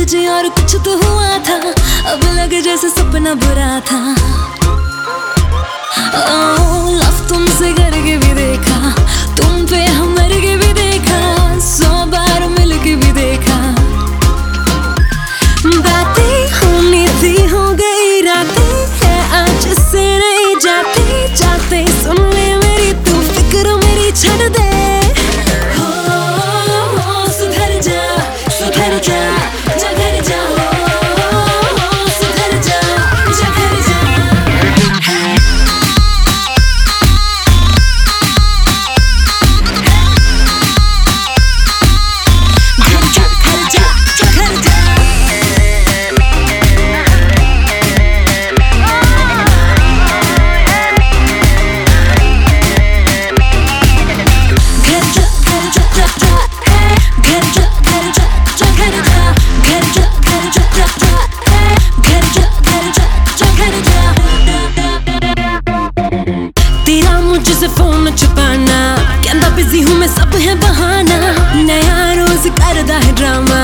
तुझे और कुछ तो हुआ था, अब लगे जैसे सपना बुरा था। लव तुमसे करके भी देखा, तुम पे हम मर के भी देखा, 100 बार मिल के भी देखा। बातें होनी थी हो गई रातें, है आज से नहीं जाती, जाते सुन ले मेरी तू फिक्र मेरी छड़ दे। सुधर जा सुधर जा जा घर जा, सुधर जा जा घर जा। मुझसे फोन छुपाना, कहता बिजी हूँ मैं सब है बहाना, नया रोज करदा है ड्रामा।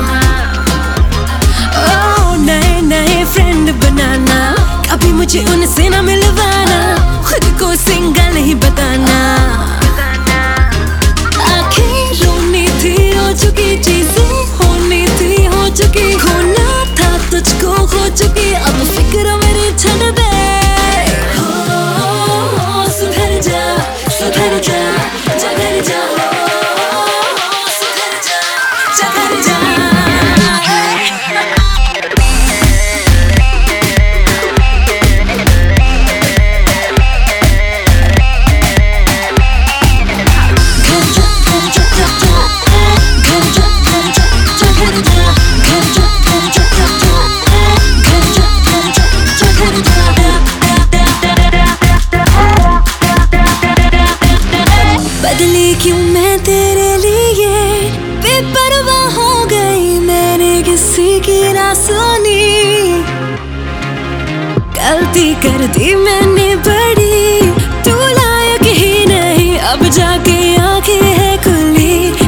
ओ नए नए फ्रेंड बनाना, कभी मुझे उनसे ना मिलवाना, खुद को सिंगल ही बताना। आखिर रोनी थी हो चुकी चीजें, होनी थी हो चुकी, खोना था तुझको खो चुकी, अब फिक्र मेरी छड़ दे। सुधर जा सुधर जा जा घर जा, सुधर जा जा घर जा। बदली क्यों मैं तेरे लिए, बेपरवाह हो गई मैंने किसी की ना सुनी, गलती कर दी मैंने बड़ी, तू लायक ही नहीं अब जाके आंखें है खुली।